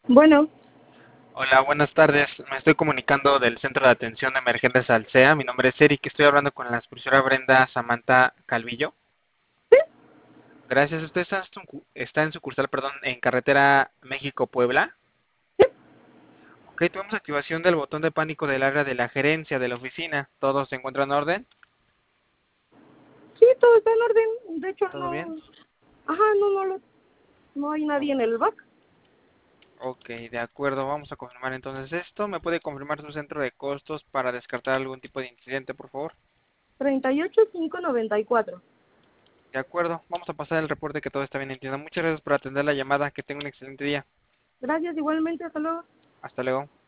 Bueno, Hola, buenas tardes. Me estoy comunicando del Centro de Atención de Emergentes Alsea. Mi nombre es Eric. Estoy hablando con la supervisora Brenda Samantha Calvillo. Gracias. Usted está en sucursal, perdón, en carretera México-Puebla. Ok, tuvimos activación del botón de pánico del área de la gerencia de la oficina. ¿Todo se encuentra en orden? sí, todo está en orden. De hecho, ¿Todo bien? no. Ajá, no hay O- nadie en el back. ok, de acuerdo. Vamos a confirmar entonces esto. ¿Me puede confirmar su centro de costos para descartar algún tipo de incidente, por favor? 38,594. De acuerdo. Vamos a pasar el reporte que todo está bien. Entiendo. Muchas gracias por atender la llamada. Que tenga un excelente día. Gracias, igualmente. Hasta luego. Hasta luego.